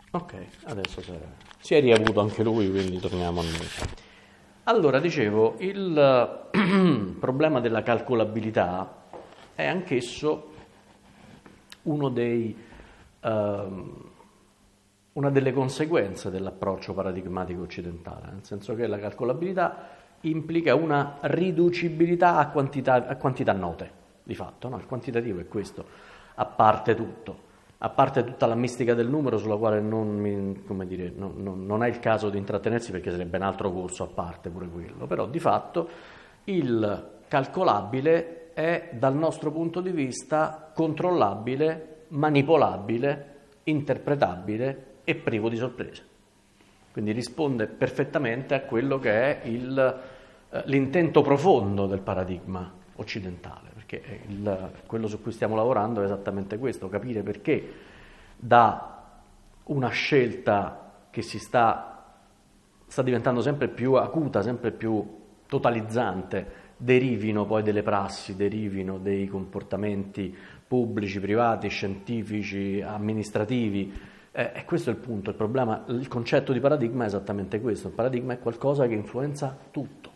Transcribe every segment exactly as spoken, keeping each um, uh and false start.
Ok, adesso si è, si è riavuto anche lui, quindi torniamo a noi. Allora, dicevo, il problema della calcolabilità è anch'esso uno dei, ehm, una delle conseguenze dell'approccio paradigmatico occidentale, nel senso che la calcolabilità implica una riducibilità a quantità, a quantità note, di fatto, no? Il quantitativo è questo, a parte tutto. A parte tutta la mistica del numero sulla quale non, mi, come dire, non, non, non è il caso di intrattenersi perché sarebbe un altro corso a parte pure quello, però di fatto il calcolabile è dal nostro punto di vista controllabile, manipolabile, interpretabile e privo di sorprese. Quindi risponde perfettamente a quello che è il, eh, l'intento profondo del paradigma occidentale, perché il, quello su cui stiamo lavorando è esattamente questo, capire perché da una scelta che si sta, sta diventando sempre più acuta, sempre più totalizzante, derivino poi delle prassi, derivino dei comportamenti pubblici, privati, scientifici, amministrativi. Eh, e questo è il punto, il problema, il concetto di paradigma è esattamente questo, il paradigma è qualcosa che influenza tutto.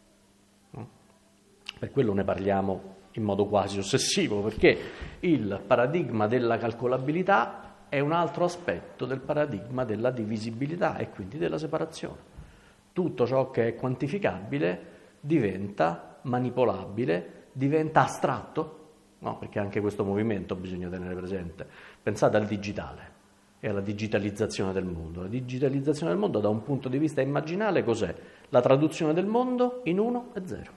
Per quello ne parliamo in modo quasi ossessivo, perché il paradigma della calcolabilità è un altro aspetto del paradigma della divisibilità e quindi della separazione. Tutto ciò che è quantificabile diventa manipolabile, diventa astratto, no? Perché anche questo movimento bisogna tenere presente. Pensate al digitale e alla digitalizzazione del mondo. La digitalizzazione del mondo da un punto di vista immaginale cos'è? La traduzione del mondo in uno e zero.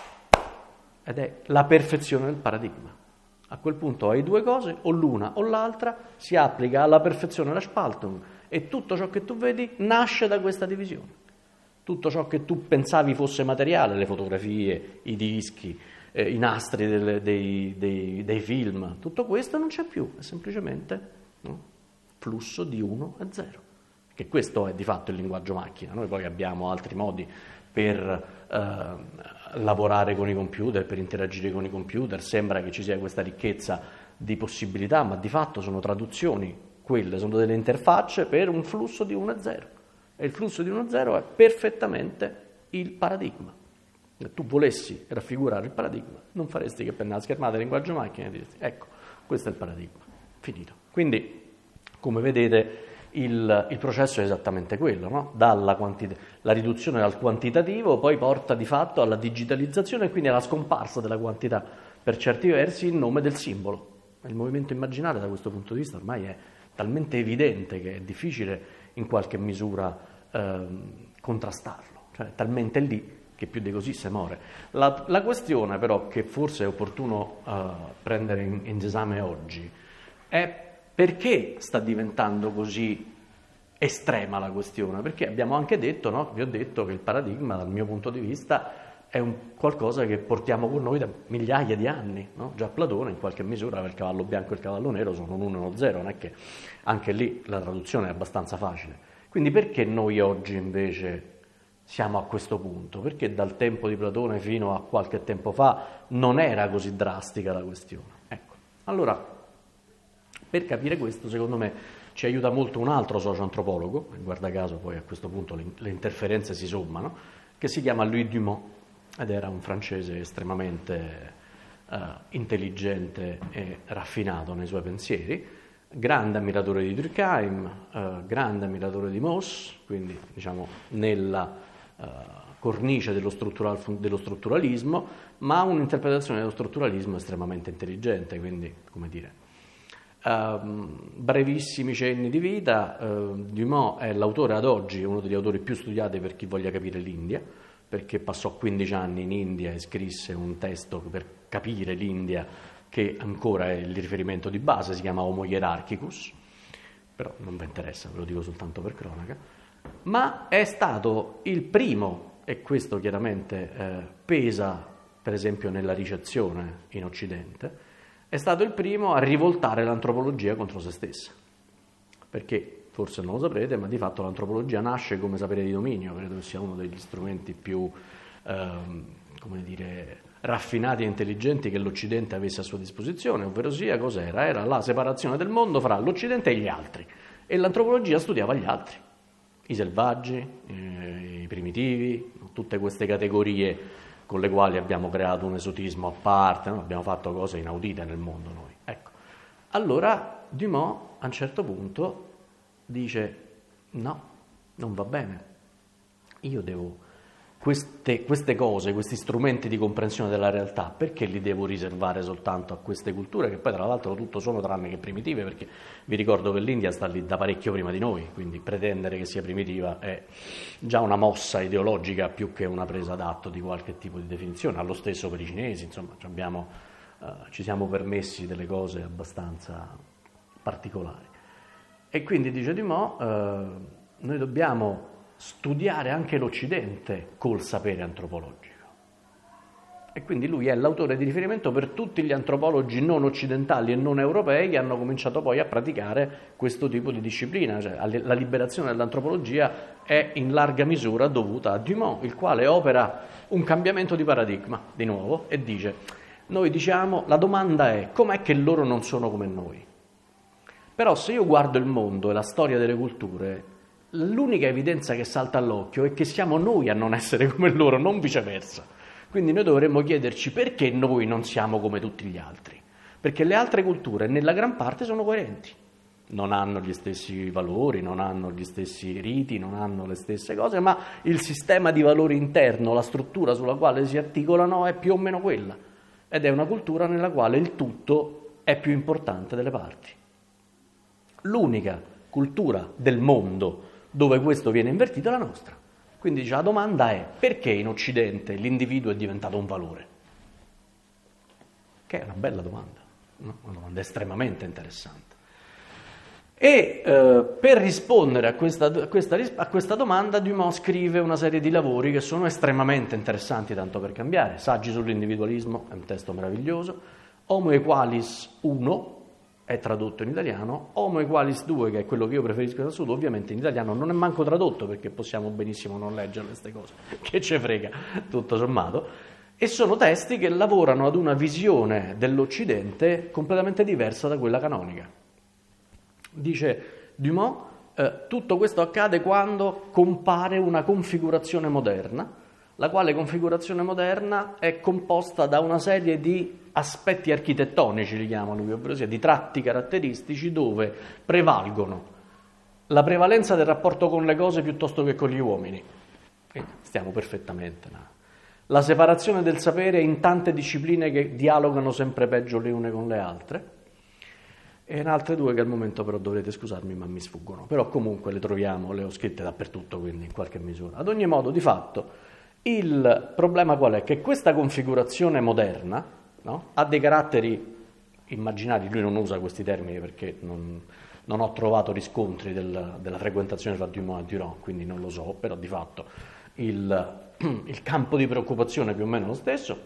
Ed è la perfezione del paradigma. A quel punto hai due cose, o l'una o l'altra, si applica alla perfezione la Spaltung e tutto ciò che tu vedi nasce da questa divisione. Tutto ciò che tu pensavi fosse materiale, le fotografie, i dischi, eh, i nastri delle, dei, dei, dei film, tutto questo non c'è più, è semplicemente no? Flusso di uno e zero. Che questo è di fatto il linguaggio macchina. Noi poi abbiamo altri modi per eh, lavorare con i computer, per interagire con i computer, sembra che ci sia questa ricchezza di possibilità, ma di fatto sono traduzioni, quelle sono delle interfacce per un flusso di uno e zero. E il flusso di uno e zero è perfettamente il paradigma. Se tu volessi raffigurare il paradigma, non faresti che prendere la schermata del linguaggio macchina e diresti, ecco, questo è il paradigma, finito. Quindi, come vedete, Il, il processo è esattamente quello, no? Dalla quantità, la riduzione al quantitativo poi porta di fatto alla digitalizzazione e quindi alla scomparsa della quantità, per certi versi in nome del simbolo. Il movimento immaginale da questo punto di vista ormai è talmente evidente che è difficile in qualche misura ehm, contrastarlo, cioè è talmente lì che più di così se muore. La, la questione però che forse è opportuno eh, prendere in, in esame oggi è perché sta diventando così estrema la questione? Perché abbiamo anche detto, no? Vi ho detto che il paradigma, dal mio punto di vista, è un qualcosa che portiamo con noi da migliaia di anni. No? Già Platone, in qualche misura, il cavallo bianco e il cavallo nero sono un uno e uno zero, non è che anche lì la traduzione è abbastanza facile. Quindi perché noi oggi invece siamo a questo punto? Perché dal tempo di Platone fino a qualche tempo fa non era così drastica la questione? Ecco, allora... Per capire questo, secondo me, ci aiuta molto un altro socio-antropologo, e guarda caso poi a questo punto le, le interferenze si sommano, che si chiama Louis Dumont, ed era un francese estremamente eh, intelligente e raffinato nei suoi pensieri, grande ammiratore di Durkheim, eh, grande ammiratore di Mauss, quindi diciamo nella eh, cornice dello, struttural, dello strutturalismo, ma un'interpretazione dello strutturalismo estremamente intelligente, quindi, come dire, Uh, brevissimi cenni di vita. uh, Dumont è l'autore ad oggi, uno degli autori più studiati per chi voglia capire l'India, perché passò quindici anni in India e scrisse un testo per capire l'India che ancora è il riferimento di base, si chiama Homo Hierarchicus, però non vi interessa, ve lo dico soltanto per cronaca, ma è stato il primo, e questo chiaramente eh, pesa per esempio nella ricezione in Occidente, è stato il primo a rivoltare l'antropologia contro se stessa, perché forse non lo saprete, ma di fatto l'antropologia nasce come sapere di dominio, credo che sia uno degli strumenti più ehm, come dire, raffinati e intelligenti che l'Occidente avesse a sua disposizione, ovvero sia cos'era? Era la separazione del mondo fra l'Occidente e gli altri, e l'antropologia studiava gli altri, i selvaggi, eh, i primitivi, tutte queste categorie con le quali abbiamo creato un esotismo a parte, no? Abbiamo fatto cose inaudite nel mondo noi. Ecco. Allora Dumont a un certo punto dice no, non va bene, io devo queste, queste cose, questi strumenti di comprensione della realtà, perché li devo riservare soltanto a queste culture che poi tra l'altro tutto sono tranne che primitive, perché vi ricordo che l'India sta lì da parecchio prima di noi, quindi pretendere che sia primitiva è già una mossa ideologica più che una presa d'atto di qualche tipo di definizione. Allo stesso per i cinesi, insomma, abbiamo, uh, ci siamo permessi delle cose abbastanza particolari. E quindi dice Dumont, uh, noi dobbiamo studiare anche l'Occidente col sapere antropologico. E quindi lui è l'autore di riferimento per tutti gli antropologi non occidentali e non europei che hanno cominciato poi a praticare questo tipo di disciplina. Cioè, la liberazione dell'antropologia è in larga misura dovuta a Dumont, il quale opera un cambiamento di paradigma, di nuovo, e dice, noi diciamo, la domanda è, com'è che loro non sono come noi? Però se io guardo il mondo e la storia delle culture, l'unica evidenza che salta all'occhio è che siamo noi a non essere come loro, non viceversa. Quindi noi dovremmo chiederci perché noi non siamo come tutti gli altri. Perché le altre culture nella gran parte sono coerenti. Non hanno gli stessi valori, non hanno gli stessi riti, non hanno le stesse cose, ma il sistema di valori interno, la struttura sulla quale si articolano è più o meno quella. Ed è una cultura nella quale il tutto è più importante delle parti. L'unica cultura del mondo dove questo viene invertito è la nostra. Quindi dice, la domanda è perché in Occidente l'individuo è diventato un valore? Che è una bella domanda, no? Una domanda estremamente interessante. E eh, per rispondere a questa, a, questa, a questa domanda Dumont scrive una serie di lavori che sono estremamente interessanti, tanto per cambiare. Saggi sull'individualismo, è un testo meraviglioso. Homo Equalis uno, è tradotto in italiano. Homo Equalis due, che è quello che io preferisco in assoluto, ovviamente in italiano non è manco tradotto, perché possiamo benissimo non leggere queste cose, che ce frega, tutto sommato, e sono testi che lavorano ad una visione dell'Occidente completamente diversa da quella canonica. Dice Dumont, eh, tutto questo accade quando compare una configurazione moderna, la quale configurazione moderna è composta da una serie di aspetti architettonici, li chiama lui, ovvero sia di tratti caratteristici dove prevalgono la prevalenza del rapporto con le cose piuttosto che con gli uomini. E stiamo perfettamente. No? La separazione del sapere in tante discipline che dialogano sempre peggio le une con le altre, e in altre due che al momento però dovrete scusarmi ma mi sfuggono, però comunque le troviamo, le ho scritte dappertutto, quindi in qualche misura. Ad ogni modo, di fatto, il problema qual è? Che questa configurazione moderna, no, ha dei caratteri immaginari, lui non usa questi termini perché non, non ho trovato riscontri del, della frequentazione tra Dumont e Durand, quindi non lo so, però di fatto il, il campo di preoccupazione è più o meno lo stesso.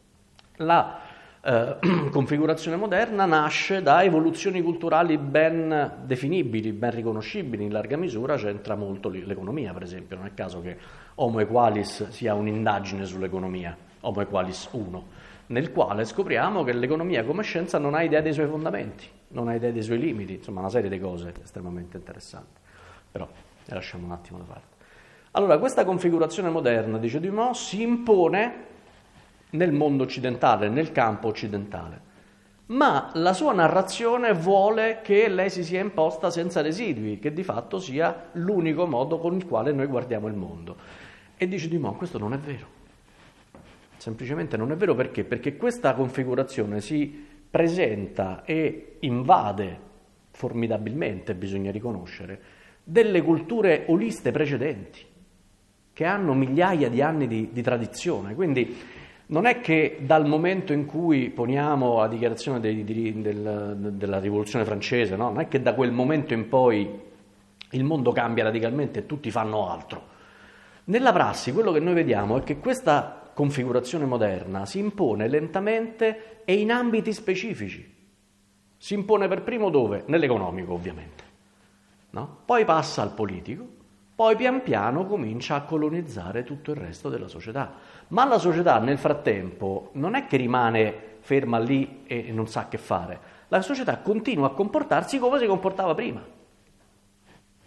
La eh, configurazione moderna nasce da evoluzioni culturali ben definibili, ben riconoscibili, in larga misura c'entra molto l'economia, per esempio, non è caso che Homo Equalis sia un'indagine sull'economia, Homo Equalis uno, nel quale scopriamo che l'economia come scienza non ha idea dei suoi fondamenti, non ha idea dei suoi limiti, insomma una serie di cose estremamente interessanti, però le lasciamo un attimo da parte. Allora, questa configurazione moderna, dice Dumont, si impone nel mondo occidentale, nel campo occidentale, ma la sua narrazione vuole che lei si sia imposta senza residui, che di fatto sia l'unico modo con il quale noi guardiamo il mondo. E dice Dumont, questo non è vero. Semplicemente non è vero perché? Perché questa configurazione si presenta e invade formidabilmente, bisogna riconoscere, delle culture oliste precedenti, che hanno migliaia di anni di, di tradizione. Quindi non è che dal momento in cui poniamo la dichiarazione dei, di, del, della rivoluzione francese, no? Non è che da quel momento in poi il mondo cambia radicalmente e tutti fanno altro. Nella prassi quello che noi vediamo è che questa configurazione moderna si impone lentamente e in ambiti specifici. Si impone per primo dove? Nell'economico, ovviamente. No? Poi passa al politico, poi pian piano comincia a colonizzare tutto il resto della società. Ma la società nel frattempo non è che rimane ferma lì e non sa che fare. La società continua a comportarsi come si comportava prima.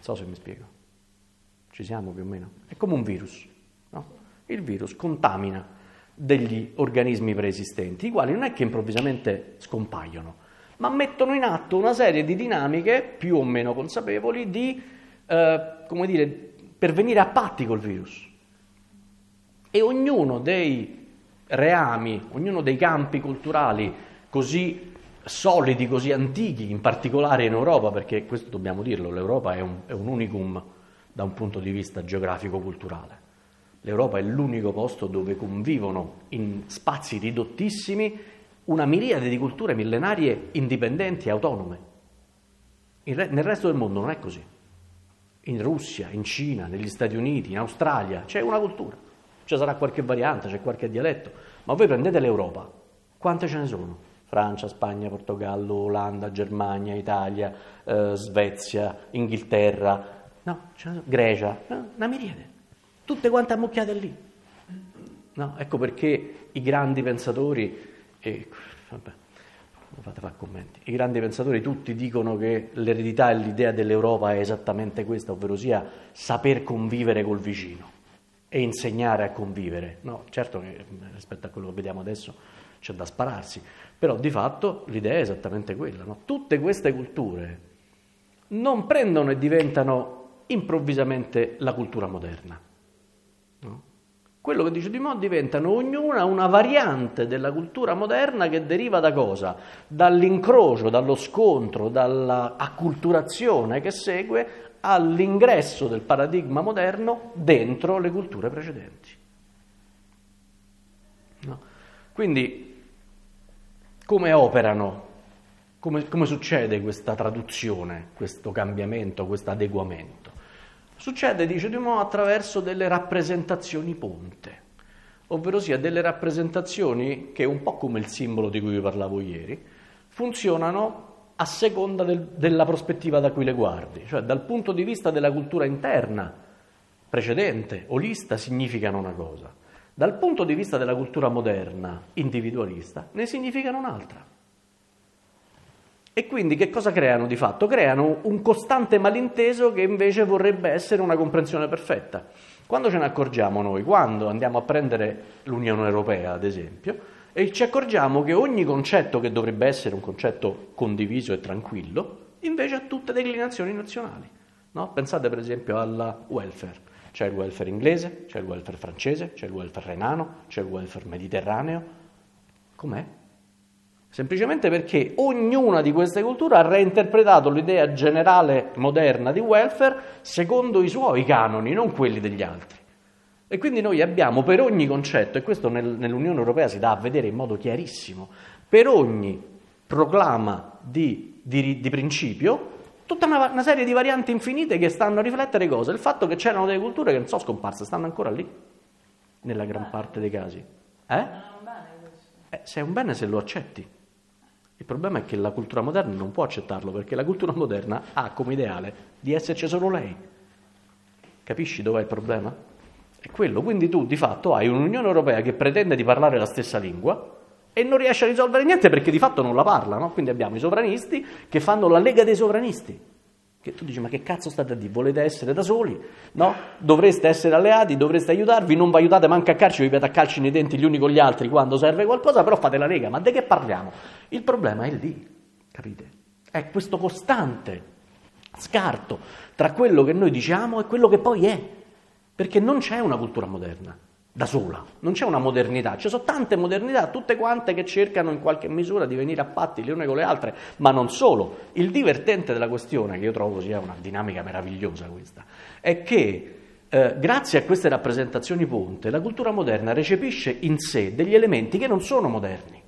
so se mi spiego. Ci siamo più o meno? È come un virus, no? Il virus contamina degli organismi preesistenti, i quali non è che improvvisamente scompaiono, ma mettono in atto una serie di dinamiche più o meno consapevoli di, eh, come dire, per venire a patti col virus. E ognuno dei reami, ognuno dei campi culturali così solidi, così antichi, in particolare in Europa, perché questo dobbiamo dirlo, l'Europa è un, è un unicum da un punto di vista geografico-culturale. L'Europa è l'unico posto dove convivono in spazi ridottissimi una miriade di culture millenarie indipendenti e autonome. Re- nel resto del mondo non è così. In Russia, in Cina, negli Stati Uniti, in Australia c'è una cultura. Ci sarà qualche variante, c'è qualche dialetto, ma voi prendete l'Europa, quante ce ne sono? Francia, Spagna, Portogallo, Olanda, Germania, Italia, eh, Svezia, Inghilterra, no, ce ne sono, Grecia, no, una miriade. Tutte quante ammucchiate lì. No, ecco perché i grandi pensatori, e, vabbè, non fate fare commenti, i grandi pensatori tutti dicono che l'eredità e l'idea dell'Europa è esattamente questa, ovvero sia saper convivere col vicino e insegnare a convivere. No, certo che rispetto a quello che vediamo adesso c'è da spararsi, però di fatto l'idea è esattamente quella. No? Tutte queste culture non prendono e diventano improvvisamente la cultura moderna. No? Quello che dice Dumont, diventano ognuna una variante della cultura moderna che deriva da cosa? Dall'incrocio, dallo scontro, dall'acculturazione che segue all'ingresso del paradigma moderno dentro le culture precedenti. No? Quindi come operano, come, come succede questa traduzione, questo cambiamento, questo adeguamento? Succede, dice Dumont, attraverso delle rappresentazioni ponte, ovvero sia delle rappresentazioni che, un po' come il simbolo di cui vi parlavo ieri, funzionano a seconda del, della prospettiva da cui le guardi, cioè dal punto di vista della cultura interna precedente, olista, significano una cosa, dal punto di vista della cultura moderna, individualista, ne significano un'altra. E quindi che cosa creano di fatto? Creano un costante malinteso che invece vorrebbe essere una comprensione perfetta. Quando ce ne accorgiamo noi? Quando andiamo a prendere l'Unione Europea, ad esempio, e ci accorgiamo che ogni concetto che dovrebbe essere un concetto condiviso e tranquillo, invece ha tutte declinazioni nazionali. No? Pensate per esempio al welfare. C'è il welfare inglese, c'è il welfare francese, c'è il welfare renano, c'è il welfare mediterraneo. Com'è? Semplicemente perché ognuna di queste culture ha reinterpretato l'idea generale moderna di welfare secondo i suoi canoni, non quelli degli altri. E quindi noi abbiamo per ogni concetto, e questo nel, nell'Unione Europea si dà a vedere in modo chiarissimo, per ogni proclama di, di, di principio, tutta una, una serie di varianti infinite che stanno a riflettere cosa? Il fatto che c'erano delle culture che non sono scomparse, stanno ancora lì, nella gran parte dei casi. Eh? Eh, se è un bene se lo accetti. Il problema è che la cultura moderna non può accettarlo, perché la cultura moderna ha come ideale di esserci solo lei. Capisci dov'è il problema? È quello. Quindi tu di fatto hai un'Unione Europea che pretende di parlare la stessa lingua e non riesce a risolvere niente perché di fatto non la parla, no? Quindi abbiamo i sovranisti che fanno la Lega dei sovranisti. Che tu dici, ma che cazzo state a dire? Volete essere da soli? No? Dovreste essere alleati, dovreste aiutarvi, non vi aiutate manco a calci, vi vedete a calci nei denti gli uni con gli altri quando serve qualcosa, però fate la Lega. Ma di che parliamo? Il problema è lì, capite? È questo costante scarto tra quello che noi diciamo e quello che poi è, perché non c'è una cultura moderna da sola, non c'è una modernità, ci sono tante modernità, tutte quante che cercano in qualche misura di venire a patti le une con le altre, ma non solo. Il divertente della questione, che io trovo sia una dinamica meravigliosa questa, è che eh, grazie a queste rappresentazioni ponte la cultura moderna recepisce in sé degli elementi che non sono moderni.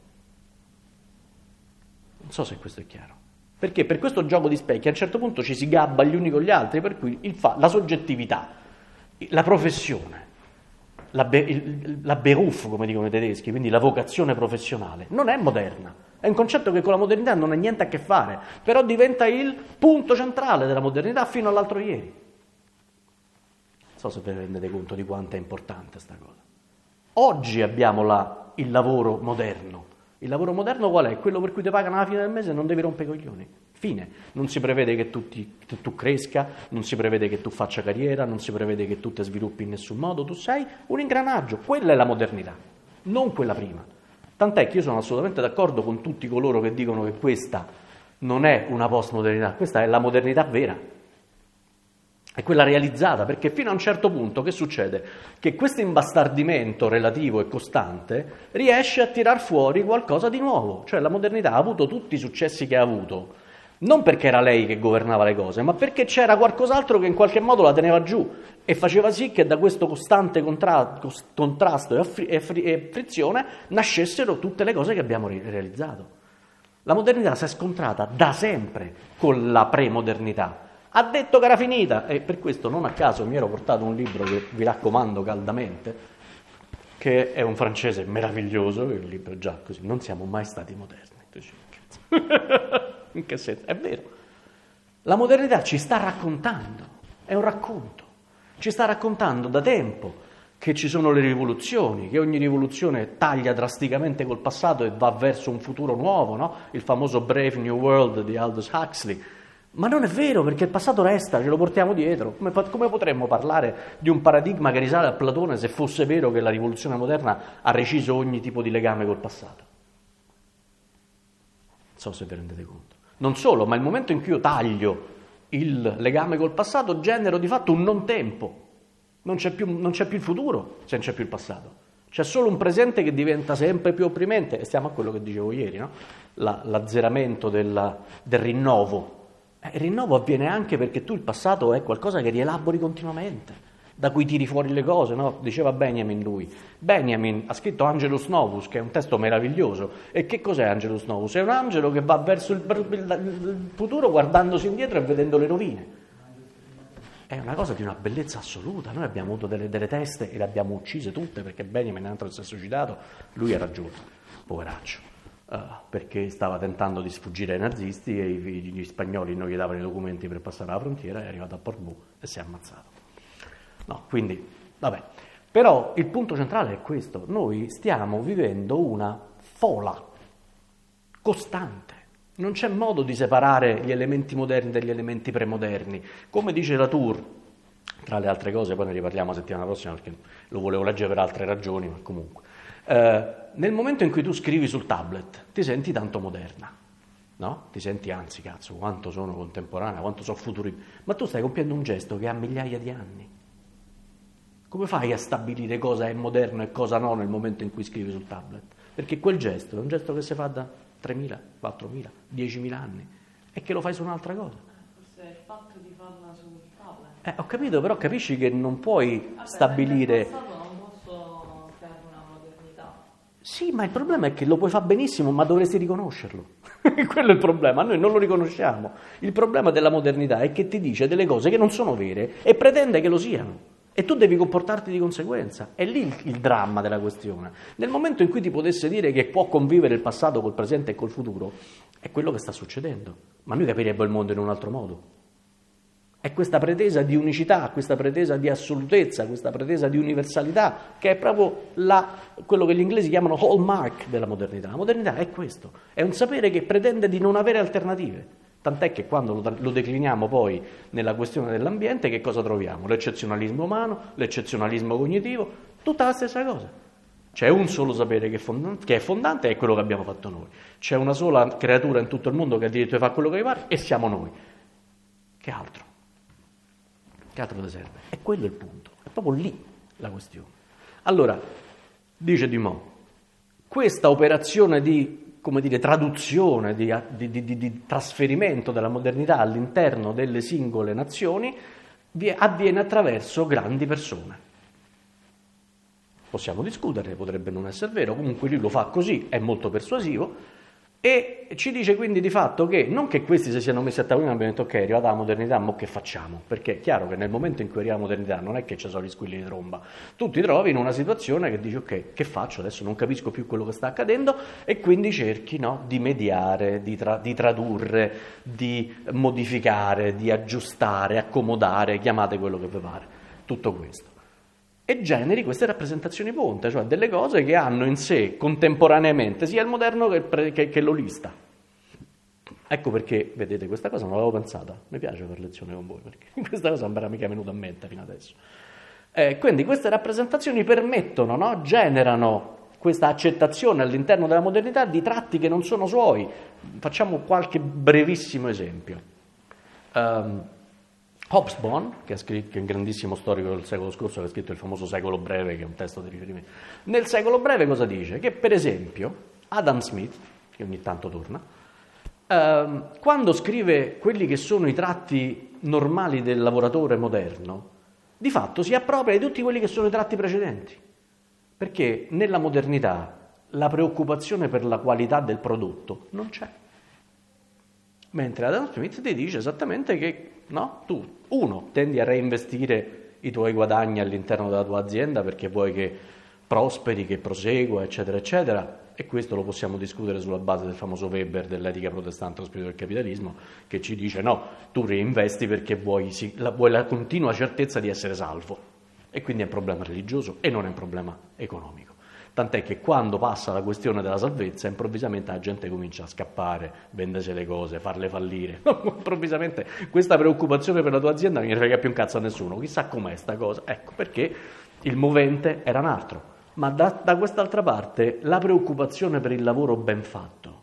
Non so se questo è chiaro. Perché per questo gioco di specchi a un certo punto ci si gabba gli uni con gli altri, per cui il fa- la soggettività, la professione, La, be- il, la Beruf, come dicono i tedeschi, quindi la vocazione professionale, non è moderna. È un concetto che con la modernità non ha niente a che fare, però diventa il punto centrale della modernità fino all'altro ieri. Non so se vi rendete conto di quanto è importante sta cosa. Oggi abbiamo la, il lavoro moderno. Il lavoro moderno qual è? Quello per cui ti pagano alla fine del mese e non devi rompere i coglioni. Fine. Non si prevede che tu, ti, che tu cresca, non si prevede che tu faccia carriera, non si prevede che tu ti sviluppi in nessun modo, tu sei un ingranaggio, quella è la modernità, non quella prima. Tant'è che io sono assolutamente d'accordo con tutti coloro che dicono che questa non è una postmodernità, questa è la modernità vera. È quella realizzata, perché fino a un certo punto che succede? Che questo imbastardimento relativo e costante riesce a tirar fuori qualcosa di nuovo, cioè la modernità ha avuto tutti i successi che ha avuto, non perché era lei che governava le cose, ma perché c'era qualcos'altro che in qualche modo la teneva giù e faceva sì che da questo costante contra- contrasto e, affri- e, fri- e frizione nascessero tutte le cose che abbiamo re- realizzato. La modernità si è scontrata da sempre con la premodernità. Ha detto che era finita e per questo non a caso mi ero portato un libro che vi raccomando caldamente, che è un francese meraviglioso, il libro già così, non siamo mai stati moderni. In che senso? È vero. La modernità ci sta raccontando, è un racconto, ci sta raccontando da tempo che ci sono le rivoluzioni, che ogni rivoluzione taglia drasticamente col passato e va verso un futuro nuovo, no? Il famoso Brave New World di Aldous Huxley. Ma non è vero, perché il passato resta, ce lo portiamo dietro. Come, come potremmo parlare di un paradigma che risale a Platone se fosse vero che la rivoluzione moderna ha reciso ogni tipo di legame col passato? Non so se vi rendete conto. Non solo, ma il momento in cui io taglio il legame col passato genero di fatto un non tempo. Non c'è più, non c'è più il futuro se non c'è più il passato. C'è solo un presente che diventa sempre più opprimente, e stiamo a quello che dicevo ieri, no? La, l'azzeramento della, del rinnovo. Il rinnovo avviene anche perché tu il passato è qualcosa che rielabori continuamente, da cui tiri fuori le cose, no? Diceva Benjamin lui. Benjamin ha scritto Angelus Novus, che è un testo meraviglioso. E che cos'è Angelus Novus? È un angelo che va verso il, il, il futuro guardandosi indietro e vedendo le rovine. È una cosa di una bellezza assoluta. Noi abbiamo avuto delle, delle teste e le abbiamo uccise tutte perché Benjamin altro si è suicidato, lui era giusto, poveraccio. Uh, perché stava tentando di sfuggire ai nazisti e i, gli spagnoli non gli davano i documenti per passare la frontiera, è arrivato a Portbou e si è ammazzato. No, quindi, vabbè. Però il punto centrale è questo: noi stiamo vivendo una fola costante. Non c'è modo di separare gli elementi moderni dagli elementi premoderni. Come dice Latour, tra le altre cose, poi ne riparliamo la settimana prossima perché lo volevo leggere per altre ragioni, ma comunque. Eh, nel momento in cui tu scrivi sul tablet ti senti tanto moderna, no? Ti senti, anzi, cazzo, quanto sono contemporanea, quanto sono futuri, ma tu stai compiendo un gesto che ha migliaia di anni. Come fai a stabilire cosa è moderno e cosa no nel momento in cui scrivi sul tablet? Perché quel gesto è un gesto che si fa da tremila, quattromila, diecimila anni e che lo fai su un'altra cosa. Forse è il fatto di farla sul tablet. Eh, ho capito, però capisci che non puoi Vabbè, stabilire... Sì, ma il problema è che lo puoi fare benissimo, ma dovresti riconoscerlo. Quello è il problema, noi non lo riconosciamo. Il problema della modernità è che ti dice delle cose che non sono vere e pretende che lo siano. E tu devi comportarti di conseguenza. È lì il, il dramma della questione. Nel momento in cui ti potesse dire che può convivere il passato col presente e col futuro, è quello che sta succedendo. Ma noi capiremmo il mondo in un altro modo. È questa pretesa di unicità, questa pretesa di assolutezza, questa pretesa di universalità, che è proprio la, quello che gli inglesi chiamano hallmark della modernità. La modernità è questo, è un sapere che pretende di non avere alternative. Tant'è che quando lo, lo decliniamo poi nella questione dell'ambiente, che cosa troviamo? L'eccezionalismo umano, l'eccezionalismo cognitivo, tutta la stessa cosa. C'è un solo sapere che è fondante, che è fondante e è quello che abbiamo fatto noi. C'è una sola creatura in tutto il mondo che ha diritto di fare quello che gli pare e siamo noi. Che altro? Che altro ti serve? È quello il punto, è proprio lì la questione. Allora, dice Dumont, questa operazione di, come dire, traduzione, di, di, di, di trasferimento della modernità all'interno delle singole nazioni avviene attraverso grandi persone. Possiamo discutere, potrebbe non essere vero, comunque lui lo fa così, è molto persuasivo. E ci dice quindi di fatto che non che questi si siano messi a tavolino e abbiano detto ok, è arrivata la modernità, ma che facciamo? Perché è chiaro che nel momento in cui arriva la modernità non è che ci sono gli squilli di tromba, tu ti trovi in una situazione che dici ok, che faccio? Adesso non capisco più quello che sta accadendo e quindi cerchi, no, di mediare, di, tra- di tradurre, di modificare, di aggiustare, accomodare, chiamate quello che vi pare, tutto questo. E generi queste rappresentazioni ponte, cioè delle cose che hanno in sé contemporaneamente sia il moderno che, il pre- che, che l'olista. Ecco perché, vedete, questa cosa non l'avevo pensata, mi piace fare lezione con voi, perché questa cosa non mi era mica venuta a mente fino adesso. Eh, quindi queste rappresentazioni permettono, no? Generano questa accettazione all'interno della modernità di tratti che non sono suoi. Facciamo qualche brevissimo esempio. Um, Hobsbawm, che, scritto, che è un grandissimo storico del secolo scorso, che ha scritto il famoso Secolo Breve, che è un testo di riferimento. Nel Secolo Breve cosa dice? Che per esempio Adam Smith, che ogni tanto torna, um, quando scrive quelli che sono i tratti normali del lavoratore moderno, di fatto si appropria di tutti quelli che sono i tratti precedenti, perché nella modernità la preoccupazione per la qualità del prodotto non c'è. Mentre Adam Smith ti dice esattamente che no, tu, uno, tendi a reinvestire i tuoi guadagni all'interno della tua azienda perché vuoi che prosperi, che prosegua, eccetera, eccetera, e questo lo possiamo discutere sulla base del famoso Weber dell'etica protestante, lo spirito del capitalismo, che ci dice no, tu reinvesti perché vuoi, sì, la, vuoi la continua certezza di essere salvo, e quindi è un problema religioso e non è un problema economico. Tant'è che quando passa la questione della salvezza, improvvisamente la gente comincia a scappare, vendersi le cose, farle fallire. Improvvisamente questa preoccupazione per la tua azienda non ne frega più un cazzo a nessuno. Chissà com'è sta cosa. Ecco, perché il movente era un altro. Ma da, da quest'altra parte la preoccupazione per il lavoro ben fatto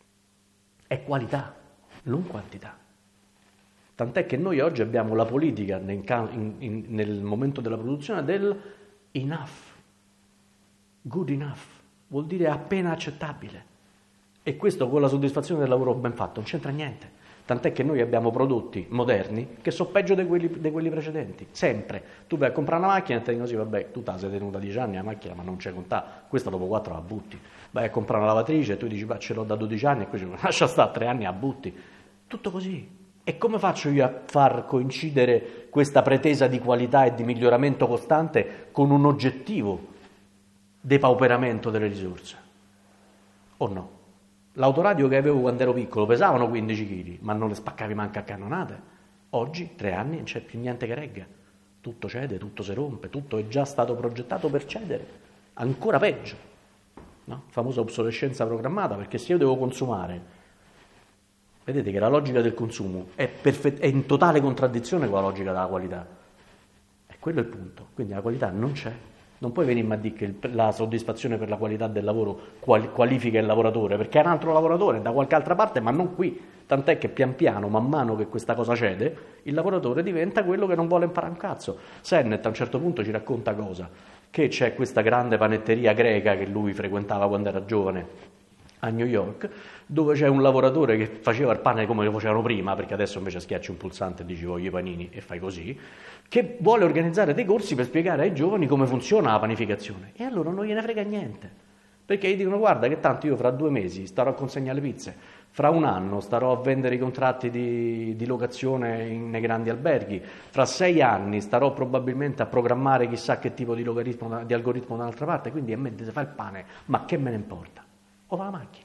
è qualità, non quantità. Tant'è che noi oggi abbiamo la politica nel, in, in, nel momento della produzione del enough. Good enough vuol dire appena accettabile, e questo con la soddisfazione del lavoro ben fatto non c'entra niente. Tant'è che noi abbiamo prodotti moderni che sono peggio di quelli, di quelli precedenti, sempre. Tu vai a comprare una macchina e ti dicono sì, vabbè, tu te la sei tenuta dieci anni la macchina, ma non c'è contà, questa dopo quattro la butti. Vai a comprare una lavatrice e tu dici, ma ce l'ho da dodici anni, e qui lascia stare tre anni la butti. Tutto così. E come faccio io a far coincidere questa pretesa di qualità e di miglioramento costante con un oggettivo depauperamento delle risorse? O no? L'autoradio che avevo quando ero piccolo pesavano quindici chili, ma non le spaccavi manca a cannonate. Oggi, tre anni, non c'è più niente che regga. Tutto cede, tutto si rompe, tutto è già stato progettato per cedere. Ancora peggio, no? Famosa obsolescenza programmata, perché se io devo consumare, vedete che la logica del consumo è, perfett- è in totale contraddizione con la logica della qualità. E quello è il punto. Quindi la qualità non c'è. Non puoi venirmi a dire che la soddisfazione per la qualità del lavoro qualifica il lavoratore, perché è un altro lavoratore da qualche altra parte, ma non qui. Tant'è che pian piano, man mano che questa cosa cede, il lavoratore diventa quello che non vuole imparare un cazzo. Sennett a un certo punto ci racconta cosa? Che c'è questa grande panetteria greca che lui frequentava quando era giovane a New York, dove c'è un lavoratore che faceva il pane come lo facevano prima, perché adesso invece schiacci un pulsante e dici voglio i panini e fai così, che vuole organizzare dei corsi per spiegare ai giovani come funziona la panificazione. E allora non gliene frega niente, perché gli dicono guarda che tanto io fra due mesi starò a consegnare le pizze, fra un anno starò a vendere i contratti di, di locazione in, nei grandi alberghi, fra sei anni starò probabilmente a programmare chissà che tipo di, logaritmo, di algoritmo da un'altra parte, quindi a me se fa il pane, ma che me ne importa? O va la macchina.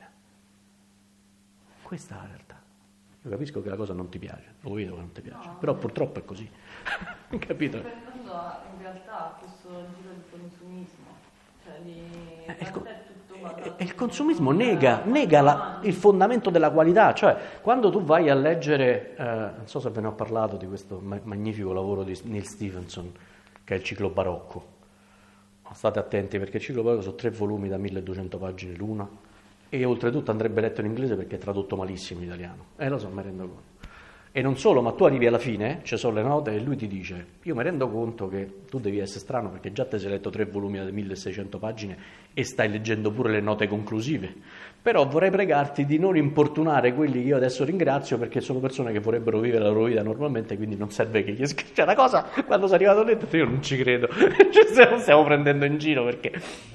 Questa è la realtà. Io capisco che la cosa non ti piace, lo vedo che non ti piace, no, però purtroppo è così. Capito? Fernando in realtà ha questo giro di consumismo, cioè di eh, il, co- tutto eh, il consumismo nega, nega la, il fondamento della qualità, cioè quando tu vai a leggere, eh, non so se ve ne ho parlato di questo ma- magnifico lavoro di Neil Stephenson, che è il ciclo barocco. State attenti perché il ciclo barocco sono tre volumi da milleduecento pagine l'uno, e oltretutto andrebbe letto in inglese perché è tradotto malissimo in italiano. Eh lo so, mi rendo conto. E non solo, ma tu arrivi alla fine, ci sono le note e lui ti dice io mi rendo conto che tu devi essere strano perché già ti sei letto tre volumi da milleseicento pagine e stai leggendo pure le note conclusive, però vorrei pregarti di non importunare quelli che io adesso ringrazio perché sono persone che vorrebbero vivere la loro vita normalmente, quindi non serve che gli scrivi. Cioè la cosa, quando sei arrivato lì, ho detto io non ci credo, cioè, non stiamo prendendo in giro perché...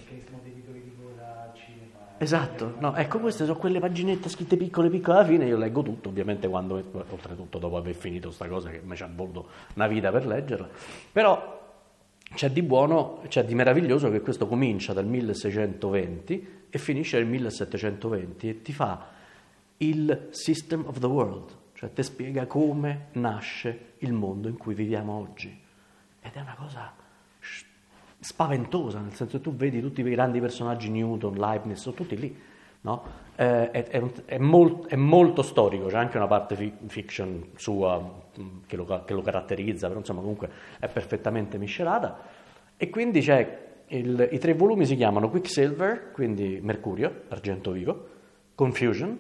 Esatto, no, ecco queste sono quelle paginette scritte piccole piccole alla fine, io leggo tutto, ovviamente quando, oltretutto dopo aver finito sta cosa che mi ci ha voluto una vita per leggerla, però c'è di buono, c'è di meraviglioso che questo comincia dal milleseicentoventi e finisce nel millesettecentoventi e ti fa il system of the world, cioè ti spiega come nasce il mondo in cui viviamo oggi, ed è una cosa spaventosa, nel senso che tu vedi tutti i grandi personaggi, Newton, Leibniz, sono tutti lì, no? Eh, è, è, è, molt, è molto storico, c'è anche una parte fi- fiction sua mh, che, lo, che lo caratterizza, però insomma comunque è perfettamente miscelata. E quindi c'è il, i tre volumi si chiamano Quicksilver, quindi Mercurio, argento vivo, Confusion,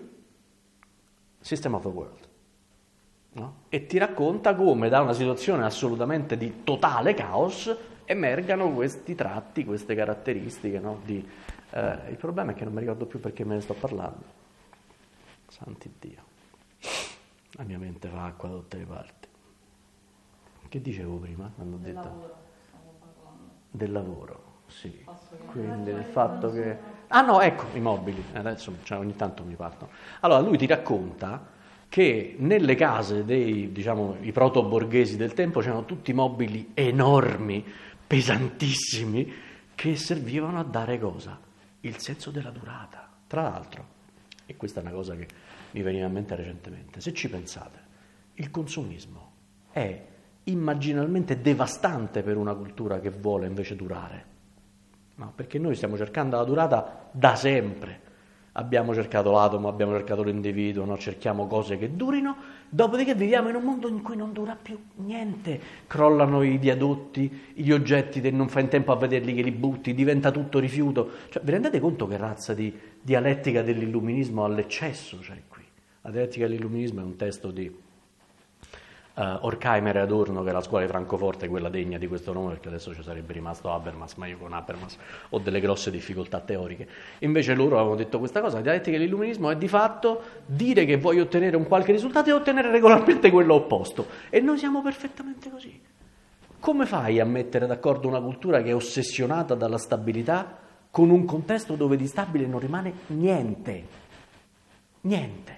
System of the World. No? E ti racconta come da una situazione assolutamente di totale caos emergano questi tratti, queste caratteristiche, no? Di, eh, il problema è che non mi ricordo più perché me ne sto parlando. Santi Dio, la mia mente fa acqua da tutte le parti. Che dicevo prima? Quando ho Del detto lavoro stiamo parlando. del lavoro, sì. Posso Quindi del fatto che ah no, ecco i mobili, adesso cioè, ogni tanto mi partono. Allora lui ti racconta che nelle case dei, diciamo, i proto-borghesi del tempo c'erano tutti mobili enormi, pesantissimi, che servivano a dare cosa? Il senso della durata. Tra l'altro, e questa è una cosa che mi veniva in mente recentemente, se ci pensate, il consumismo è immaginalmente devastante per una cultura che vuole invece durare. No, perché noi stiamo cercando la durata da sempre. Abbiamo cercato l'atomo, abbiamo cercato l'individuo, no? Cerchiamo cose che durino, dopodiché viviamo in un mondo in cui non dura più niente. Crollano i viadotti, gli oggetti che non fai in tempo a vederli che li butti, diventa tutto rifiuto. Cioè, vi rendete conto che razza di dialettica dell'illuminismo all'eccesso c'è qui? La dialettica dell'illuminismo è un testo di Uh, Horkheimer e Adorno, che è la scuola di Francoforte, quella degna di questo nome, perché adesso ci sarebbe rimasto Habermas, ma io con Habermas ho delle grosse difficoltà teoriche. Invece loro avevano detto questa cosa: la dialettica dell'illuminismo è di fatto dire che vuoi ottenere un qualche risultato e ottenere regolarmente quello opposto. E noi siamo perfettamente così. Come fai a mettere d'accordo una cultura che è ossessionata dalla stabilità con un contesto dove di stabile non rimane niente? Niente.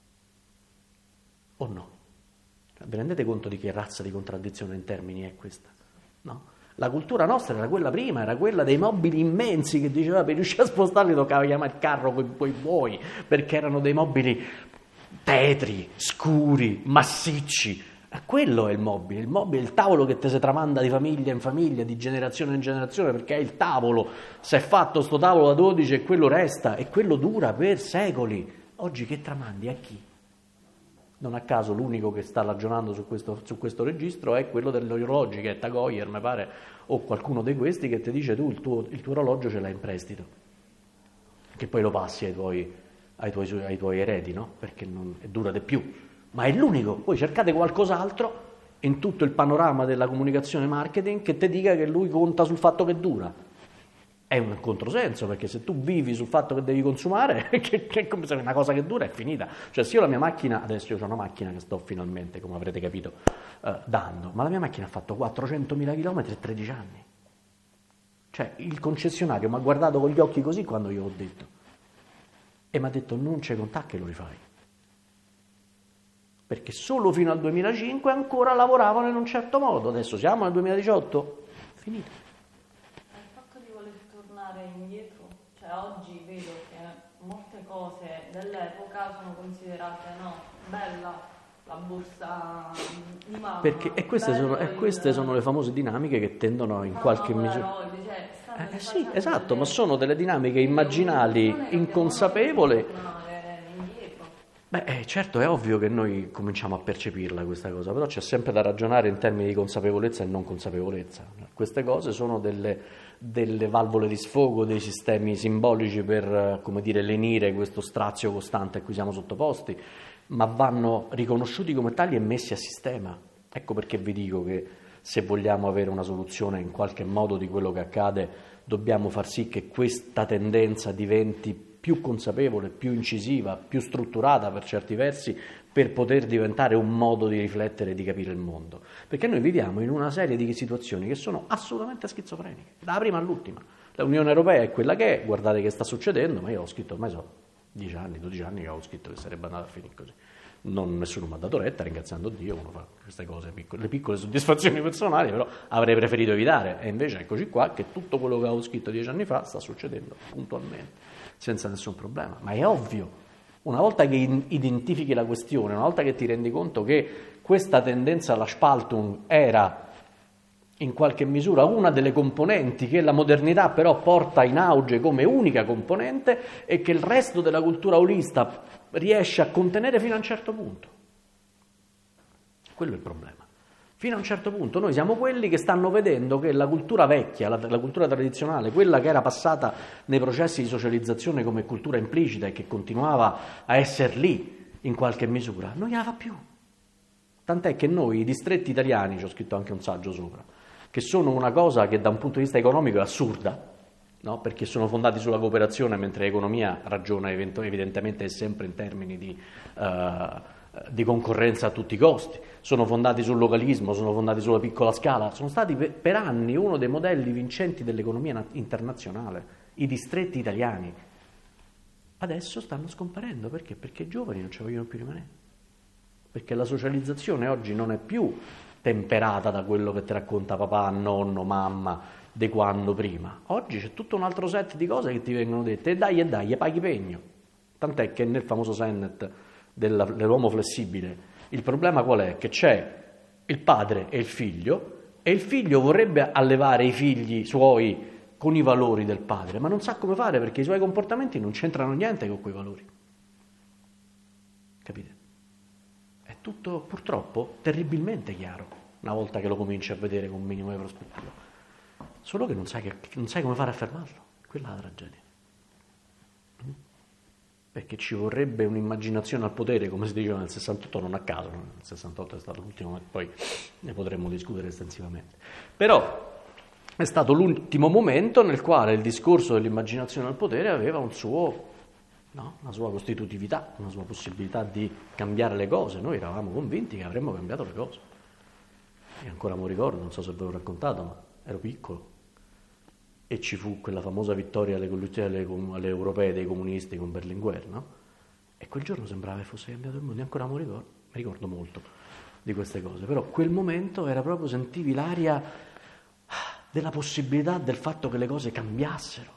O no? Vi rendete conto di che razza di contraddizione in termini è questa? No? La cultura nostra era quella prima, era quella dei mobili immensi che diceva per riuscire a spostarli toccava chiamare il carro con i tuoi buoi, perché erano dei mobili tetri, scuri, massicci. Quello è il mobile, il mobile è il tavolo che te si tramanda di famiglia in famiglia, di generazione in generazione, perché è il tavolo. Se è fatto sto tavolo da dodici e quello resta, e quello dura per secoli. Oggi che tramandi a chi? Non a caso l'unico che sta ragionando su questo, su questo registro è quello degli orologi, che è Tagoyer, mi pare, o qualcuno di questi che ti dice tu il tuo, il tuo orologio ce l'hai in prestito, che poi lo passi ai tuoi, ai tuoi, ai tuoi eredi, no? Perché non, dura di più, ma è l'unico. Poi cercate qualcos'altro in tutto il panorama della comunicazione marketing che ti dica che lui conta sul fatto che dura. È un controsenso, perché se tu vivi sul fatto che devi consumare, che, che come se una cosa che dura è finita. Cioè se io la mia macchina, adesso io ho una macchina che sto finalmente, come avrete capito, eh, dando, ma la mia macchina ha fatto quattrocentomila chilometri e tredici anni. Cioè il concessionario mi ha guardato con gli occhi così quando io ho detto, e mi ha detto non c'è contà che lo rifai. Perché solo fino al duemilacinque ancora lavoravano in un certo modo, adesso siamo nel duemiladiciotto, finito. Indietro, cioè oggi vedo che molte cose dell'epoca sono considerate no, bella la borsa di mamma, perché e queste, sono, e queste il... sono le famose dinamiche che tendono in no, qualche no, misura cioè, eh, sì, esatto, delle... ma sono delle dinamiche immaginali inconsapevoli. Beh, eh, certo, è ovvio che noi cominciamo a percepirla questa cosa, però c'è sempre da ragionare in termini di consapevolezza e non consapevolezza. Queste cose sono delle, delle valvole di sfogo, dei sistemi simbolici per, come dire, lenire questo strazio costante a cui siamo sottoposti, ma vanno riconosciuti come tali e messi a sistema. Ecco perché vi dico che se vogliamo avere una soluzione in qualche modo di quello che accade, dobbiamo far sì che questa tendenza diventi più consapevole, più incisiva, più strutturata per certi versi, per poter diventare un modo di riflettere e di capire il mondo. Perché noi viviamo in una serie di situazioni che sono assolutamente schizofreniche, dalla prima all'ultima. L'Unione Europea è quella che è, guardate che sta succedendo, ma io ho scritto, ormai so dieci anni, dodici anni che ho scritto che sarebbe andata a finire così. Non, nessuno mi ha dato retta, ringraziando Dio, uno fa queste cose, piccole, le piccole soddisfazioni personali, però avrei preferito evitare. E invece eccoci qua che tutto quello che avevo scritto dieci anni fa sta succedendo puntualmente, senza nessun problema. Ma è ovvio, una volta che identifichi la questione, una volta che ti rendi conto che questa tendenza alla Spaltung era in qualche misura una delle componenti che la modernità però porta in auge come unica componente e che il resto della cultura holista riesce a contenere fino a un certo punto. Quello è il problema. Fino a un certo punto noi siamo quelli che stanno vedendo che la cultura vecchia, la, la cultura tradizionale, quella che era passata nei processi di socializzazione come cultura implicita e che continuava a essere lì in qualche misura, non gliela fa più. Tant'è che noi, i distretti italiani, ci ho scritto anche un saggio sopra, che sono una cosa che da un punto di vista economico è assurda, no? Perché sono fondati sulla cooperazione, mentre l'economia ragiona evidentemente sempre in termini di... Uh, di concorrenza a tutti i costi, sono fondati sul localismo, sono fondati sulla piccola scala, sono stati per anni uno dei modelli vincenti dell'economia internazionale, i distretti italiani. Adesso stanno scomparendo, perché? Perché i giovani non ci vogliono più rimanere, perché la socializzazione oggi non è più temperata da quello che ti racconta papà, nonno, mamma, di quando prima. Oggi c'è tutto un altro set di cose che ti vengono dette, e dai e dai, e paghi pegno. Tant'è che nel famoso Sennett dell'uomo flessibile, il problema qual è? Che c'è il padre e il figlio, e il figlio vorrebbe allevare i figli suoi con i valori del padre, ma non sa come fare perché i suoi comportamenti non c'entrano niente con quei valori. Capite? È tutto purtroppo terribilmente chiaro una volta che lo cominci a vedere con un minimo di prospettiva. Solo che non sai, che, non sai come fare a fermarlo. Quella è la tragedia. Perché ci vorrebbe un'immaginazione al potere, come si diceva nel sessantotto, non a caso, nel sessantotto è stato l'ultimo, ma poi ne potremmo discutere estensivamente. Però è stato l'ultimo momento nel quale il discorso dell'immaginazione al potere aveva un suo, no, una sua costitutività, una sua possibilità di cambiare le cose. Noi eravamo convinti che avremmo cambiato le cose. Io ancora mi ricordo, non so se ve l'ho raccontato, ma ero piccolo. E ci fu quella famosa vittoria alle, alle, alle europee dei comunisti con Berlinguer, no? E quel giorno sembrava che fosse cambiato il mondo, io ancora mi ricordo, mi ricordo molto di queste cose, però quel momento era proprio, sentivi l'aria della possibilità del fatto che le cose cambiassero.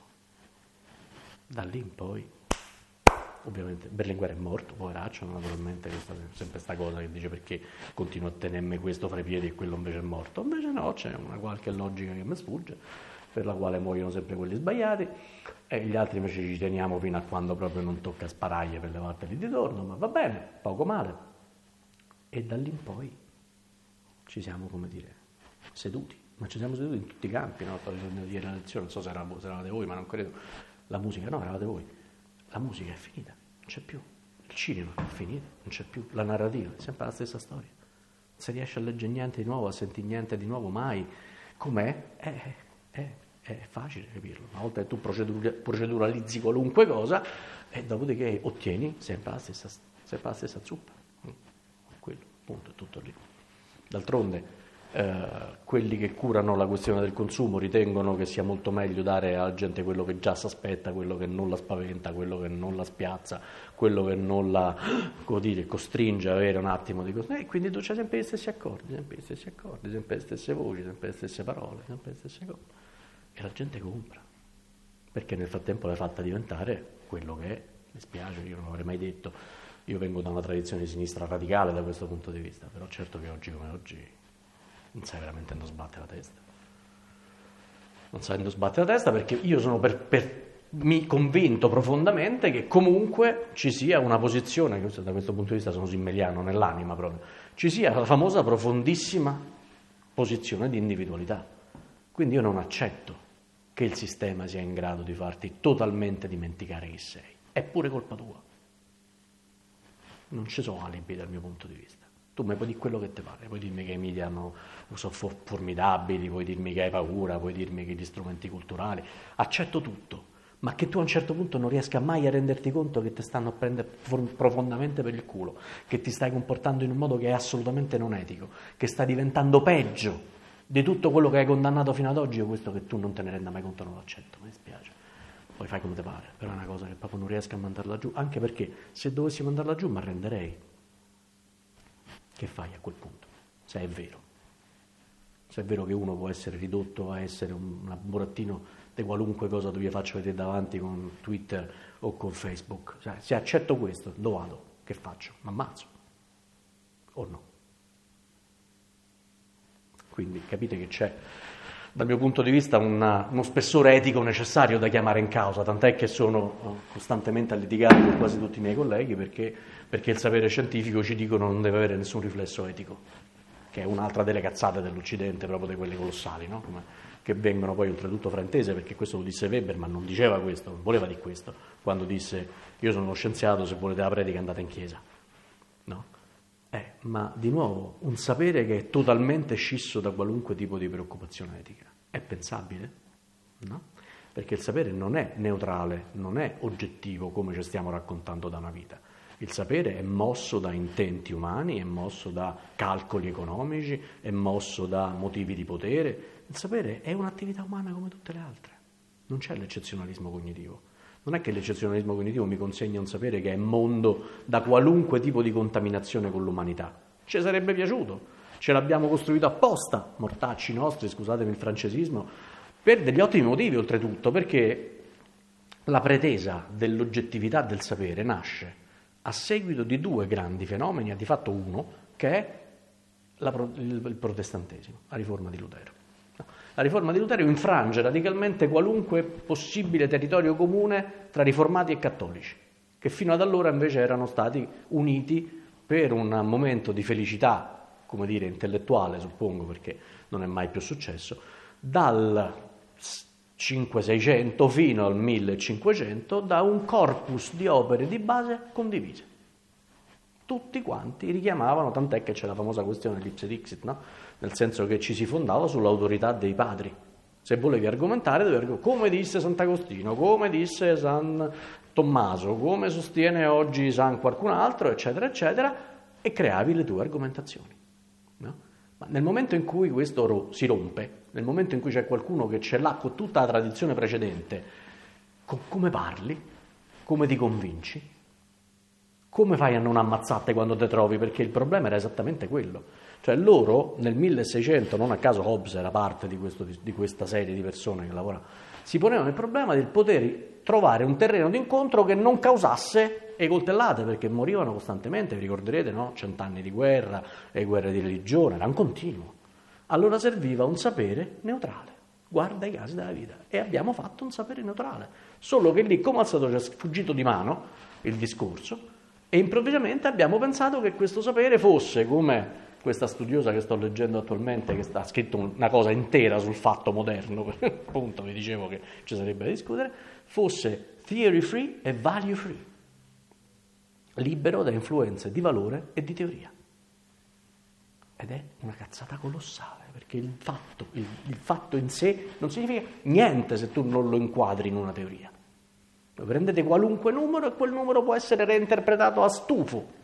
Da lì in poi, ovviamente, Berlinguer è morto, poveraccio, naturalmente, questa, sempre sta cosa che dice perché continuo a tenermi questo fra i piedi e quello invece è morto. Invece no, c'è una qualche logica che mi sfugge, per la quale muoiono sempre quelli sbagliati, e gli altri invece ci teniamo fino a quando proprio non tocca sparaglie per levarteli di torno, ma va bene, poco male. E da lì in poi ci siamo, come dire, seduti, ma ci siamo seduti in tutti i campi, no? Stavo dicendo ieri la lezione, non so se eravate voi, ma non credo. La musica, no, eravate voi. La musica è finita, non c'è più. Il cinema è finito, non c'è più. La narrativa è sempre la stessa storia. Non si riesce a leggere niente di nuovo, a sentire niente di nuovo mai. Com'è? Eh, eh, è facile capirlo. Una volta che tu proceduralizzi qualunque cosa, e dopodiché ottieni sempre la stessa, sempre la stessa zuppa. Quello, punto, è tutto lì. D'altronde, eh, quelli che curano la questione del consumo ritengono che sia molto meglio dare alla gente quello che già si aspetta, quello che non la spaventa, quello che non la spiazza, quello che non la, come dire, costringe a avere un attimo di cosa. E quindi tu c'hai sempre gli stessi accordi, sempre gli stessi accordi, sempre le stesse voci, sempre le stesse parole, sempre le stesse cose. E la gente compra, perché nel frattempo l'hai fatta diventare quello che è. Mi spiace, io non l'avrei mai detto, io vengo da una tradizione di sinistra radicale da questo punto di vista, però certo che oggi come oggi non sai veramente dove sbatte la testa. Non sai dove sbatte la testa, perché io sono per, per mi convinto profondamente che comunque ci sia una posizione, che da questo punto di vista sono simmeliano nell'anima proprio, ci sia la famosa profondissima posizione di individualità. Quindi io non accetto che il sistema sia in grado di farti totalmente dimenticare chi sei. È pure colpa tua. Non ci sono alibi dal mio punto di vista. Tu mi puoi dire quello che ti pare, puoi dirmi che i media hanno, sono formidabili, puoi dirmi che hai paura, puoi dirmi che gli strumenti culturali, accetto tutto, ma che tu a un certo punto non riesca mai a renderti conto che ti stanno a prendere profondamente per il culo, che ti stai comportando in un modo che è assolutamente non etico, che sta diventando peggio di tutto quello che hai condannato fino ad oggi. Io questo che tu non te ne renda mai conto non lo accetto, mi dispiace. Poi fai come ti pare, però è una cosa che proprio non riesco a mandarla giù, anche perché se dovessi mandarla giù mi arrenderei. Che fai a quel punto? Se è vero. Se è vero che uno può essere ridotto a essere un, un burattino di qualunque cosa tu gli faccio vedere davanti con Twitter o con Facebook. Cioè, se accetto questo, dove vado? Che faccio? Mi ammazzo? O no? Quindi capite che c'è, dal mio punto di vista, una, uno spessore etico necessario da chiamare in causa, tant'è che sono costantemente a litigare con quasi tutti i miei colleghi perché, perché il sapere scientifico, ci dicono, non deve avere nessun riflesso etico, che è un'altra delle cazzate dell'Occidente, proprio di quelle colossali, no? Come, che vengono poi oltretutto fraintese, perché questo lo disse Weber, ma non diceva questo, non voleva dire questo, quando disse io sono uno scienziato, se volete la predica andate in chiesa, no? Eh, ma di nuovo, un sapere che è totalmente scisso da qualunque tipo di preoccupazione etica, è pensabile? No? Perché il sapere non è neutrale, non è oggettivo come ci stiamo raccontando da una vita. Il sapere è mosso da intenti umani, è mosso da calcoli economici, è mosso da motivi di potere. Il sapere è un'attività umana come tutte le altre, non c'è l'eccezionalismo cognitivo. Non è che l'eccezionalismo cognitivo mi consegna un sapere che è mondo da qualunque tipo di contaminazione con l'umanità. Ci sarebbe piaciuto, ce l'abbiamo costruito apposta, mortacci nostri, scusatemi il francesismo, per degli ottimi motivi oltretutto, perché la pretesa dell'oggettività del sapere nasce a seguito di due grandi fenomeni, di fatto uno, che è la, il, il protestantesimo, la riforma di Lutero. La riforma di Lutero infrange radicalmente qualunque possibile territorio comune tra riformati e cattolici, che fino ad allora invece erano stati uniti per un momento di felicità, come dire, intellettuale, suppongo, perché non è mai più successo, dal cinquecento seicento fino al millecinquecento, da un corpus di opere di base condivise. Tutti quanti richiamavano, tant'è che c'è la famosa questione dell'ipse dixit, no? Nel senso che ci si fondava sull'autorità dei padri. Se volevi argomentare, dovevi argomentare, come disse Sant'Agostino, come disse San Tommaso, come sostiene oggi San qualcun altro, eccetera, eccetera, e creavi le tue argomentazioni. No? Ma nel momento in cui questo si rompe, nel momento in cui c'è qualcuno che ce l'ha con tutta la tradizione precedente, con come parli, come ti convinci, come fai a non ammazzarti quando te trovi? Perché il problema era esattamente quello. Cioè loro nel milleseicento, non a caso Hobbes era parte di, questo, di questa serie di persone che lavorano, si ponevano il problema del poter trovare un terreno d'incontro che non causasse e coltellate, perché morivano costantemente, vi ricorderete, no? Cent'anni di guerra e guerre di religione, era un continuo. Allora serviva un sapere neutrale, guarda i casi della vita, e abbiamo fatto un sapere neutrale, solo che lì come al solito ci è sfuggito di mano il discorso e improvvisamente abbiamo pensato che questo sapere fosse come questa studiosa che sto leggendo attualmente, che ha scritto una cosa intera sul fatto moderno, appunto vi dicevo che ci sarebbe da discutere, fosse theory free e value free, libero da influenze di valore e di teoria. Ed è una cazzata colossale, perché il fatto, il, il fatto in sé non significa niente se tu non lo inquadri in una teoria. Prendete qualunque numero e quel numero può essere reinterpretato a stufo.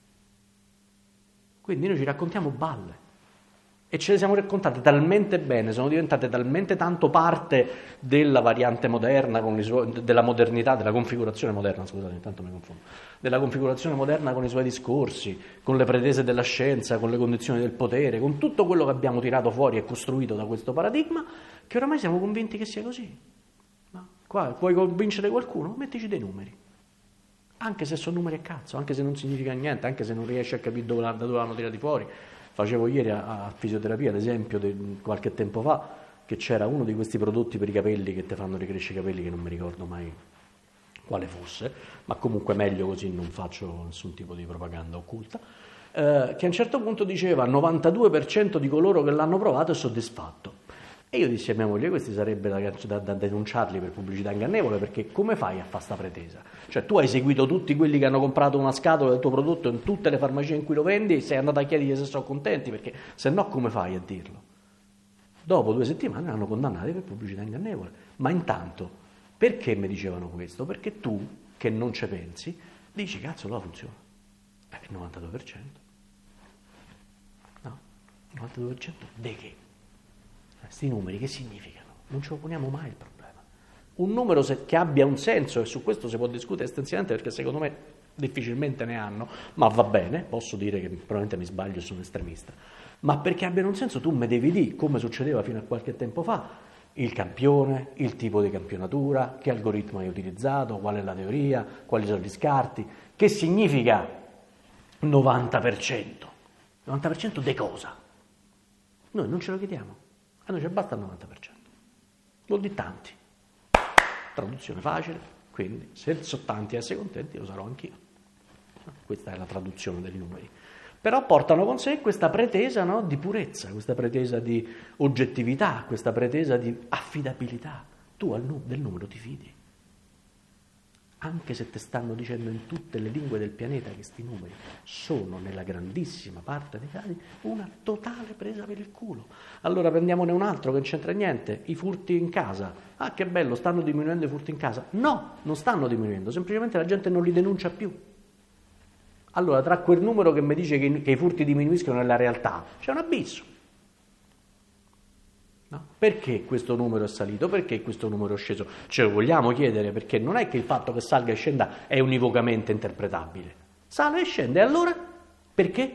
Quindi noi ci raccontiamo balle e ce le siamo raccontate talmente bene, sono diventate talmente tanto parte della variante moderna, con i suoi, della modernità, della configurazione moderna, scusate, intanto mi confondo, della configurazione moderna con i suoi discorsi, con le pretese della scienza, con le condizioni del potere, con tutto quello che abbiamo tirato fuori e costruito da questo paradigma, che oramai siamo convinti che sia così. No? Qua, vuoi convincere qualcuno? Mettici dei numeri. Anche se sono numeri a cazzo, anche se non significa niente, anche se non riesci a capire dove, da dove l'hanno tirati fuori. Facevo ieri a, a fisioterapia l'esempio di qualche tempo fa che c'era uno di questi prodotti per i capelli che ti fanno ricrescere i capelli, che non mi ricordo mai quale fosse, ma comunque meglio così, non faccio nessun tipo di propaganda occulta, eh, che a un certo punto diceva novantadue per cento di coloro che l'hanno provato è soddisfatto. E io dissi a mia moglie, questi sarebbe da, da, da denunciarli per pubblicità ingannevole, perché come fai a fare sta pretesa? Cioè tu hai seguito tutti quelli che hanno comprato una scatola del tuo prodotto in tutte le farmacie in cui lo vendi e sei andato a chiedergli se sono contenti, perché se no come fai a dirlo? Dopo due settimane l'hanno condannati per pubblicità ingannevole. Ma intanto, perché mi dicevano questo? Perché tu, che non ci pensi, dici cazzo allora funziona. Eh, il novantadue per cento. No, il novantadue per cento di che? Questi numeri che significano? Non ce lo poniamo mai il problema. Un numero se, che abbia un senso, e su questo si può discutere estensivamente perché secondo me difficilmente ne hanno, ma va bene, posso dire che probabilmente mi sbaglio e sono estremista, ma perché abbiano un senso tu mi devi dire, come succedeva fino a qualche tempo fa, il campione, il tipo di campionatura, che algoritmo hai utilizzato, qual è la teoria, quali sono gli scarti, che significa novanta per cento? novanta per cento di cosa? Noi non ce lo chiediamo, a noi ci basta il novanta per cento. Vuol dire tanti. Traduzione facile, quindi se sono tanti a essere contenti lo sarò anch'io. Questa è la traduzione dei numeri. Però portano con sé questa pretesa, no, di purezza, questa pretesa di oggettività, questa pretesa di affidabilità. Tu al nu- del numero ti fidi. Anche se ti stanno dicendo in tutte le lingue del pianeta che questi numeri sono, nella grandissima parte dei casi, una totale presa per il culo. Allora prendiamone un altro che non c'entra niente, i furti in casa. Ah, che bello, stanno diminuendo i furti in casa. No, non stanno diminuendo, semplicemente la gente non li denuncia più. Allora, tra quel numero che mi dice che i, che i furti diminuiscono e la realtà, c'è un abisso. No? Perché questo numero è salito? Perché questo numero è sceso? Ce lo vogliamo chiedere, perché non è che il fatto che salga e scenda è univocamente interpretabile. Sale e scende, e allora? Perché?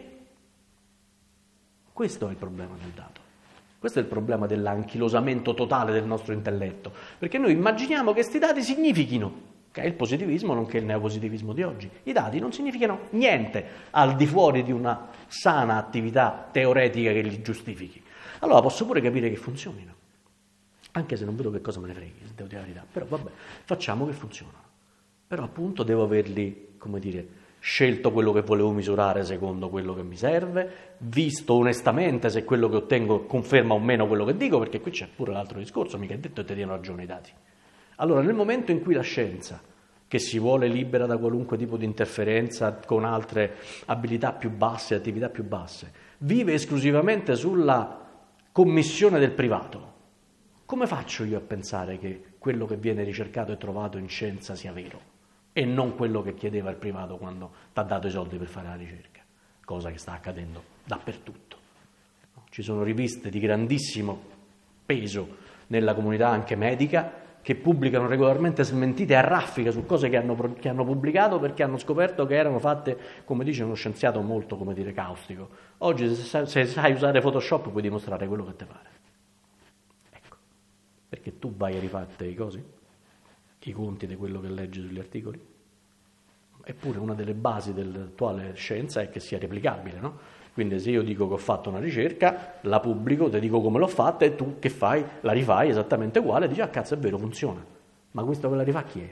Questo è il problema del dato. Questo è il problema dell'anchilosamento totale del nostro intelletto, perché noi immaginiamo che questi dati significhino, che è il positivismo nonché il neopositivismo di oggi. I dati non significano niente al di fuori di una sana attività teoretica che li giustifichi. Allora posso pure capire che funzionino, anche se non vedo che cosa me ne freghi, se devo dire la verità, però vabbè, facciamo che funzionano. Però appunto devo averli, come dire, scelto quello che volevo misurare secondo quello che mi serve, visto onestamente se quello che ottengo conferma o meno quello che dico, perché qui c'è pure l'altro discorso, mica è detto che ti diano ragione i dati. Allora nel momento in cui la scienza, che si vuole libera da qualunque tipo di interferenza con altre abilità più basse, attività più basse, vive esclusivamente sulla commissione del privato, come faccio io a pensare che quello che viene ricercato e trovato in scienza sia vero e non quello che chiedeva il privato quando ti ha dato i soldi per fare la ricerca, cosa che sta accadendo dappertutto. Ci sono riviste di grandissimo peso nella comunità anche medica che pubblicano regolarmente smentite a raffica su cose che hanno, che hanno pubblicato perché hanno scoperto che erano fatte, come dice uno scienziato molto, come dire, caustico. Oggi se sai, se sai usare Photoshop puoi dimostrare quello che ti pare. Ecco, perché tu vai a rifarti i cosi, i conti di quello che leggi sugli articoli. Eppure una delle basi dell'attuale scienza è che sia replicabile, no? Quindi se io dico che ho fatto una ricerca, la pubblico, ti dico come l'ho fatta e tu che fai? La rifai esattamente uguale e dici, ah cazzo è vero, funziona. Ma questo che la rifà chi è?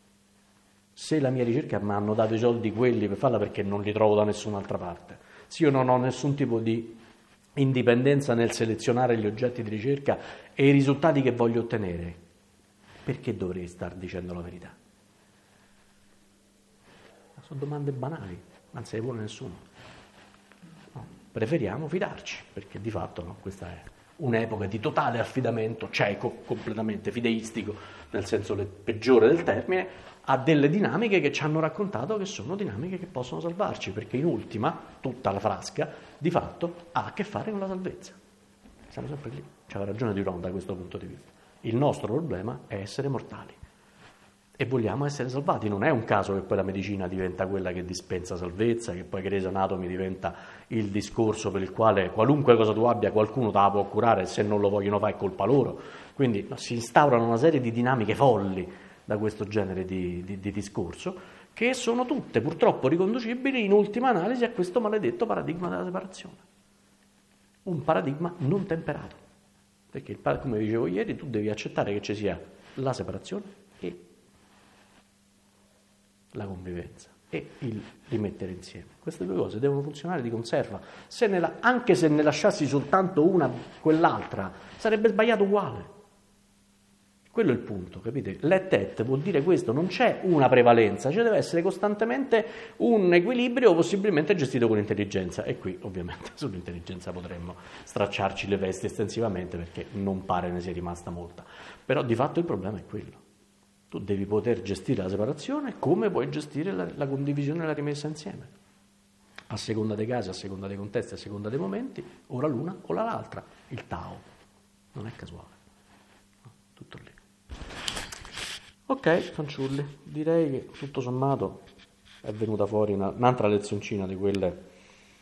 Se la mia ricerca mi hanno dato i soldi quelli per farla perché non li trovo da nessun'altra parte, se io non ho nessun tipo di indipendenza nel selezionare gli oggetti di ricerca e i risultati che voglio ottenere, perché dovrei star dicendo la verità? Sono domande banali, non se ne pone nessuno. No, preferiamo fidarci, perché di fatto no, questa è un'epoca di totale affidamento cieco, completamente fideistico, nel senso peggiore del termine, a delle dinamiche che ci hanno raccontato che sono dinamiche che possono salvarci, perché in ultima, tutta la frasca, di fatto, ha a che fare con la salvezza. Siamo sempre lì, c'ha ragione di Ronda da questo punto di vista. Il nostro problema è essere mortali. E vogliamo essere salvati. Non è un caso che poi la medicina diventa quella che dispensa salvezza, che poi Grey's Anatomy diventa il discorso per il quale qualunque cosa tu abbia qualcuno te la può curare e se non lo vogliono fare è colpa loro. Quindi no, si instaurano una serie di dinamiche folli da questo genere di, di, di discorso, che sono tutte purtroppo riconducibili in ultima analisi a questo maledetto paradigma della separazione. Un paradigma non temperato, perché come dicevo ieri tu devi accettare che ci sia la separazione e la convivenza e il rimettere insieme. Queste due cose devono funzionare di conserva. Se ne la, anche se ne lasciassi soltanto una, quell'altra, sarebbe sbagliato uguale. Quello è il punto, capite? Let et vuol dire questo, non c'è una prevalenza, ci deve essere costantemente un equilibrio possibilmente gestito con intelligenza. E qui ovviamente sull'intelligenza potremmo stracciarci le vesti estensivamente perché non pare ne sia rimasta molta. Però di fatto il problema è quello. Tu devi poter gestire la separazione come puoi gestire la, la condivisione e la rimessa insieme. A seconda dei casi, a seconda dei contesti, a seconda dei momenti, ora l'una o l'altra. Il Tao non è casuale. No, tutto lì. Ok, fanciulli, direi che tutto sommato è venuta fuori una, un'altra lezioncina di quelle